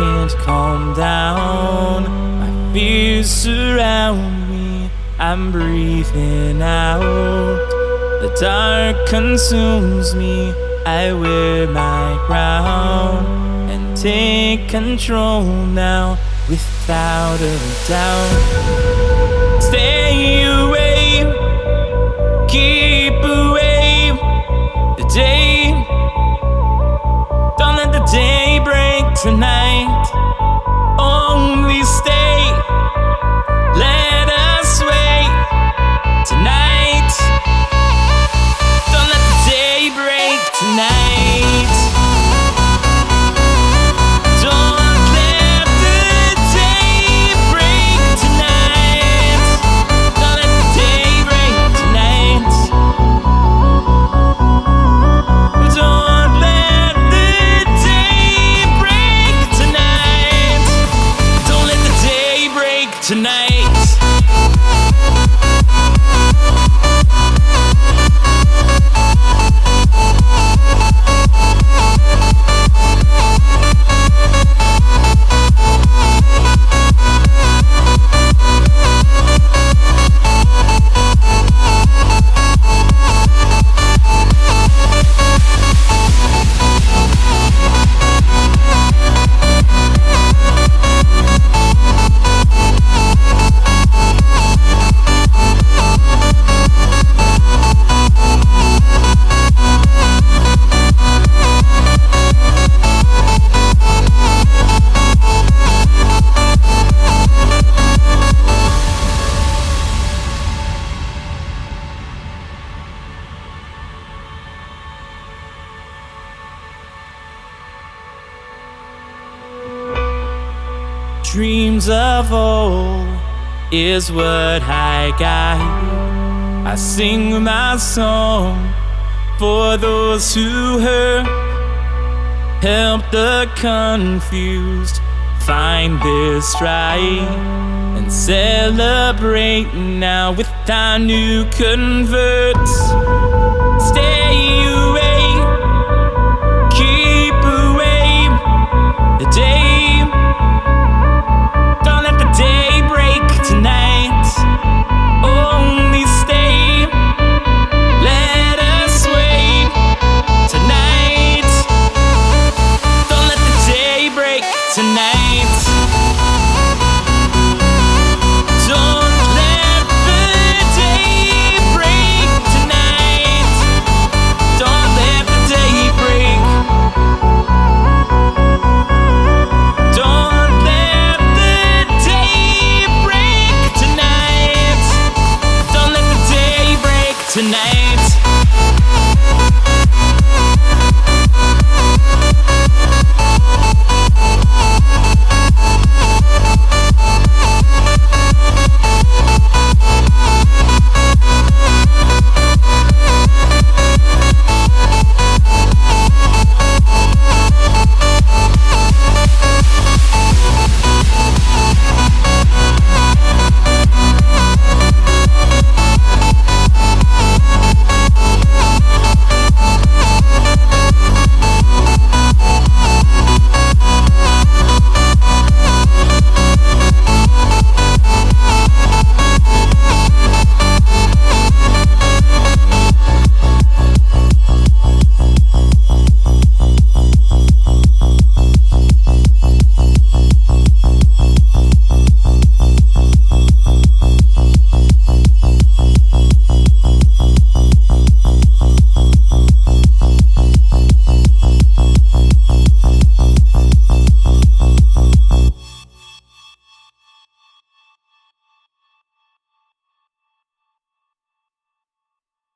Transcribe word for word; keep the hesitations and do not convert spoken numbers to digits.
can't calm down. My fears surround me, I'm breathing out. The dark consumes me, I wear my crown and take control now without a doubt. Stay away, keep away the day. Don't let the day break tonight. Only stay, let us wait tonight. Don't let the day break tonight. Don't let the day break tonight. Don't let the day break tonight. Don't let the day break tonight. Don't let the day break tonight. Dreams of old is what I got. I sing my song for those who hurt. Help the confused find their stride and celebrate now with our new converts. Stay away, keep away the day.